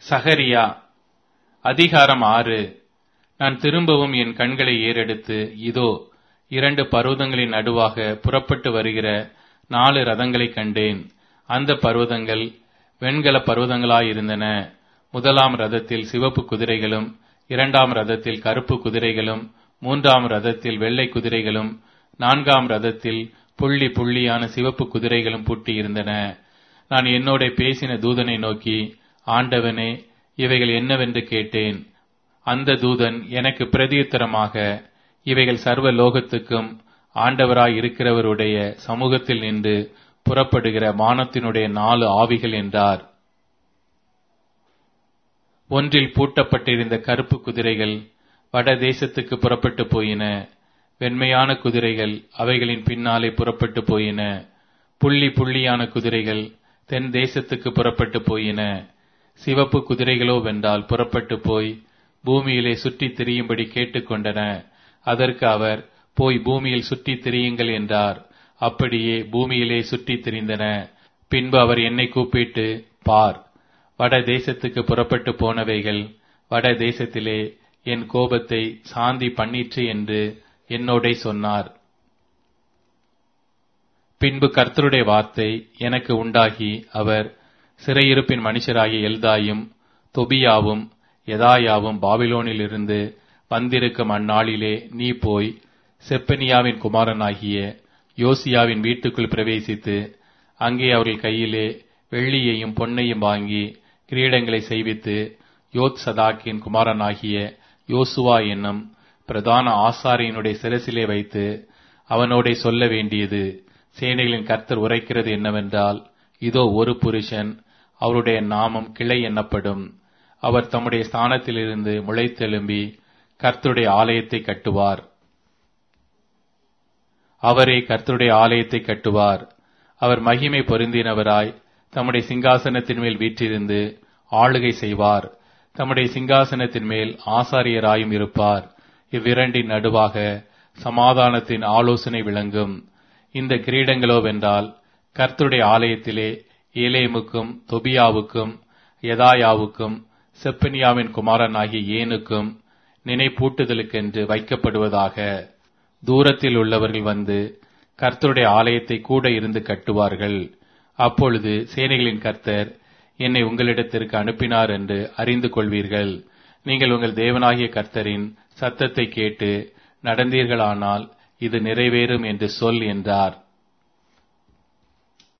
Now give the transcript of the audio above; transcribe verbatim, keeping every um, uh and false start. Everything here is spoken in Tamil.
சகரியா அதிகாரம் ஆறு. நான் திரும்பவும் என் கண்களை ஏறெடுத்து, இதோ இரண்டு பர்வதங்களின் நடுவாக புறப்பட்டு வருகிற நாலு ரதங்களைக் கண்டேன். அந்த பர்வதங்கள் வெண்கல பர்வதங்களாயிருந்தன. முதலாம் ரதத்தில் சிவப்பு குதிரைகளும், இரண்டாம் ரதத்தில் கருப்பு குதிரைகளும், மூன்றாம் ரதத்தில் வெள்ளை குதிரைகளும், நான்காம் ரதத்தில் புள்ளி புள்ளியான சிவப்பு குதிரைகளும் பூட்டியிருந்தன. நான் என்னோட பேசின தூதனை நோக்கி, ஆண்டவனே, இவைகள் என்னவென்று கேட்டேன். அந்த தூதன் எனக்கு பிரதியுத்தரமாக, இவைகள் சர்வ லோகத்துக்கும் ஆண்டவராய் இருக்கிறவருடைய சமூகத்தில் நின்று புறப்படுகிற வானத்தினுடைய நாலு ஆவிகள் என்றார். ஒன்றில் பூட்டப்பட்டிருந்த கருப்பு குதிரைகள் வட தேசத்துக்கு புறப்பட்டு போயின. வெண்மையான குதிரைகள் அவைகளின் பின்னாலே புறப்பட்டு போயின. புள்ளி புள்ளியான குதிரைகள் தென் தேசத்துக்கு புறப்பட்டு போயின. சிவப்பு குதிரைகளோ வென்றால் புறப்பட்டு போய் பூமியிலே சுற்றித் திரியும்படி கேட்டுக்கொண்டன. அதற்கு அவர், போய் பூமியில் சுற்றித் திரியுங்கள் என்றார். அப்படியே பூமியிலே சுற்றித் திரிந்தன. பின்பு அவர் என்னை கூப்பிட்டு, பார், வட தேசத்துக்கு புறப்பட்டு போனவைகள் வட தேசத்திலே என் கோபத்தை சாந்தி பண்ணிற்று என்று என்னோடே சொன்னார். பின்பு கர்த்தருடைய வார்த்தை எனக்கு உண்டாகி, அவர், சிறையிருப்பின் மனுஷராகிய எல்தாயும் தொபியாவும் யெதாயாவும் பாபிலோனிலிருந்து வந்திருக்கும் அந்நாளிலே நீ போய் செப்பனியாவின் குமாரனாகிய யோசியாவின் வீட்டுக்குள் பிரவேசித்து, அங்கே அவர்கள் கையிலே வெள்ளியையும் பொன்னையும் வாங்கி கிரீடங்களை செய்வித்து, யோத் சதாக்கின் குமாரனாகிய யோசுவா என்னும் பிரதான ஆசாரியனுடைய சிரசிலே வைத்து அவனோடே சொல்ல வேண்டியது, சேனைகளின் கர்த்தர் உரைக்கிறது என்னவென்றால், இதோ ஒரு புருஷன், அவருடைய நாமம் கிளை என்னப்படும். அவர் தம்முடைய ஸ்தானத்திலிருந்து முளைத்தெழும்பி கர்த்தருடைய ஆலயத்தை கட்டுவார். அவரே கர்த்தருடைய ஆலயத்தை கட்டுவார். அவர் மகிமை பொருந்தினவராய் தம்முடைய சிங்காசனத்தின் மேல் வீற்றிருந்து ஆளுகை செய்வார். தம்முடைய சிங்காசனத்தின் மேல் ஆசாரியராயும் இருப்பார். இவ்விரண்டின் நடுவாக சமாதானத்தின் ஆலோசனை விளங்கும். இந்த கிரீடங்களோ வென்றால் கர்த்தருடைய ஆலயத்திலே ஏலேமுக்கும் தொபியாவுக்கும் யெதாயாவுக்கும் செப்பனியாவின் குமாரனாகிய ஏனுக்கும் நினைப்பூட்டுதலுக்கென்று வைக்கப்படுவதாக. தூரத்தில் உள்ளவர்கள் வந்து கர்த்தருடைய ஆலயத்தை கூட இருந்து கட்டுவார்கள். அப்பொழுது சேனைகளின் கர்த்தர் என்னை உங்களிடத்திற்கு அனுப்பினார் என்று அறிந்து கொள்வீர்கள். நீங்கள் உங்கள் தேவனாகிய கர்த்தரின் சத்தத்தை கேட்டு நடந்தீர்களானால் இது நிறைவேறும் என்று சொல் என்றார்.